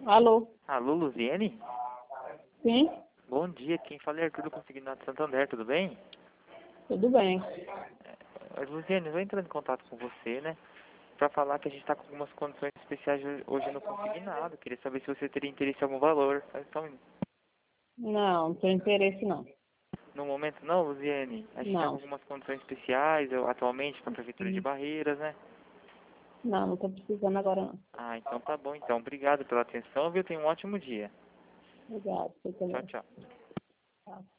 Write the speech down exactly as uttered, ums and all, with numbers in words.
Alô? Alô, Luziene? Sim? Bom dia, quem fala é Arthur do Consignado Santander, tudo bem? Tudo bem. É, Luziene, eu vou entrando em contato com você, né? Pra falar que a gente tá com algumas condições especiais ho- hoje no Consignado. Queria saber se você teria interesse em algum valor. Mas Então, Não, não tenho interesse não. no momento não, Luziene. A gente tá com Não. algumas condições especiais eu, atualmente com a Prefeitura de Hum. Barreiras, né? Não, não tô precisando agora não. Ah, então tá bom então. Obrigado pela atenção, viu? Tenha um ótimo dia. Obrigado, você Tchau, também. tchau. Tchau.